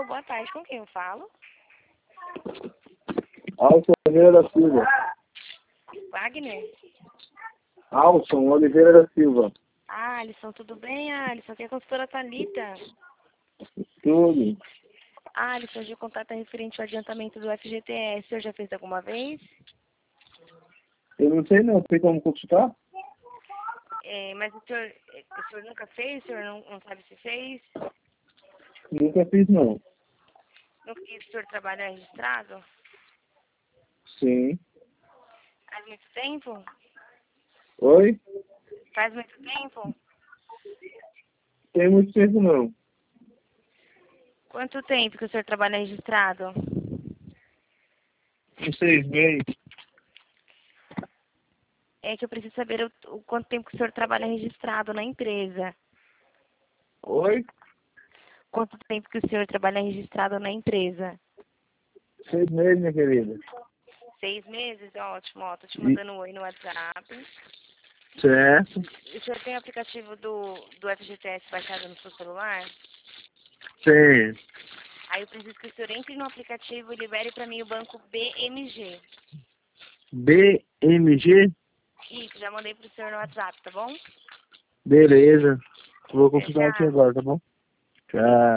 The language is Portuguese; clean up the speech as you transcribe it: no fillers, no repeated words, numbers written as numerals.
boa tarde. Com quem eu falo? Alson Oliveira da Silva. Wagner? Alson Oliveira da Silva. Ah, Alisson, tudo bem? Ah, Alisson, aqui é a consultora Thalita. Tudo. Ah, Alisson, hoje o contato é referente ao adiantamento do FGTS. O senhor já fez alguma vez? Eu não sei não, tem como consultar? Mas o senhor nunca fez? O senhor não sabe se fez? Nunca fiz não. E o senhor trabalha registrado? Sim. Faz muito tempo? Oi? Faz muito tempo? Tem muito tempo não. Quanto tempo que o senhor trabalha registrado? Uns 6 meses. É que eu preciso saber o quanto tempo que o senhor trabalha registrado na empresa. Oi? Quanto tempo que o senhor trabalha registrado na empresa? 6 meses, minha querida. 6 meses? Ótimo, ó, tô te E- mandando um oi no WhatsApp. Certo. O senhor tem o aplicativo do FGTS baixado no seu celular? Tem. Aí eu preciso que o senhor entre no aplicativo e libere para mim o banco BMG. BMG? Isso, já mandei pro senhor no WhatsApp, tá bom? Beleza. Vou Até consultar aqui já. agora, tá bom? Tchau.